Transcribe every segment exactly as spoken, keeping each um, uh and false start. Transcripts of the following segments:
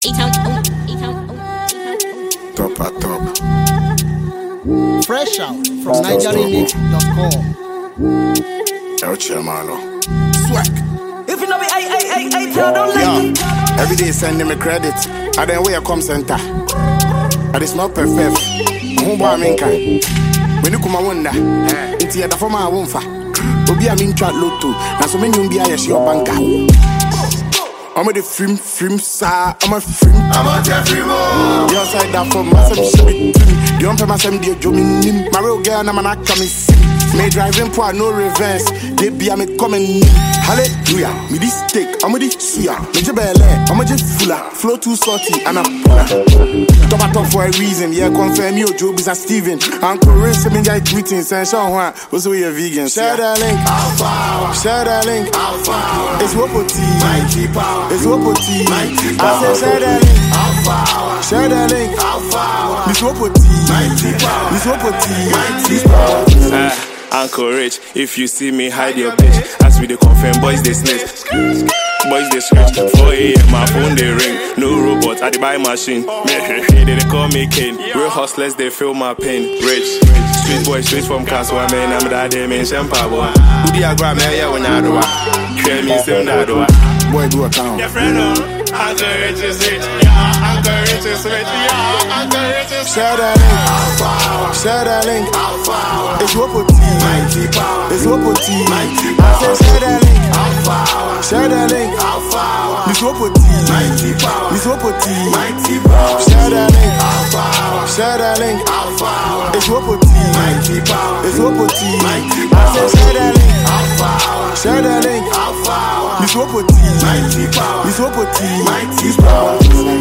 Top at top. Fresh out from niger remix dot com. El Chiamano. Swag. If you know me, I, I, I, I tell don't like it. Every day sending me credit. I then where I come center. I just not perfect. Who buy me kind? When you come a wonder, it's the for my won't fa. Obi a min chat lotto. Now so many be a your banker. I'm a the film, film, sir. I'm a film. I'm a Jeffrey Moore. The outside that for myself, she be trim. The umpe myself, the jomin. My real girl, I'm an actor, me see. Me driving poor, no reverse. They be a me coming. Hallelujah. Me this steak, I'm a this suya. Me jebele, I'm a just fuller. Flow too salty, and I'm top a top for a reason. Yeah, confirm you, Joe, is a Steven. Uncle Ray, some guy tweeting, saying, Sean Juan, what's we a vegan? Share that link. Alpha. Share that link. Alpha. It's Wopoti. Mighty power. It's Wopoti. Mighty power. I said, share that link. Alpha. Share that link. Alpha. Miss Wopoti. Mighty power. Miss Wopoti. Mighty power. Uncle Rich, if you see me, hide your bitch. As we the confirm, boys they snitch. Boys they scratch. four a.m. my phone they ring. No robot, I the buy machine. They they call me King. Real hustlers, they feel my pain. Rich, street boy, straight from Castle, man. I'm that they mention power. Who the agra me ya when I do it? Tell me sim na do it. Boy do a town. Your friend, Uncle Rich is rich. Yeah, Uncle Rich is rich. Yeah, Uncle Rich is rich. Share that link. Share that link. It's Wopoti. Mighty power. It's Wopoti. Mighty power. I said share that link. Share that link. Miss Wopoti. Mighty power. Miss Wopoti. Mighty power. Share that link. Share that link. It's Wopoti. Mighty power. It's Wopoti. Mighty power. I said share that link. Share that link. Miss Wopoti. Mighty power. Miss Wopoti. Mighty power.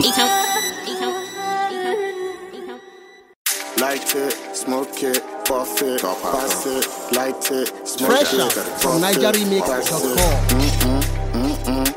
Light it, smoke it, puff it, pass it, light it, smoke Fresh it. out from niger remix dot com.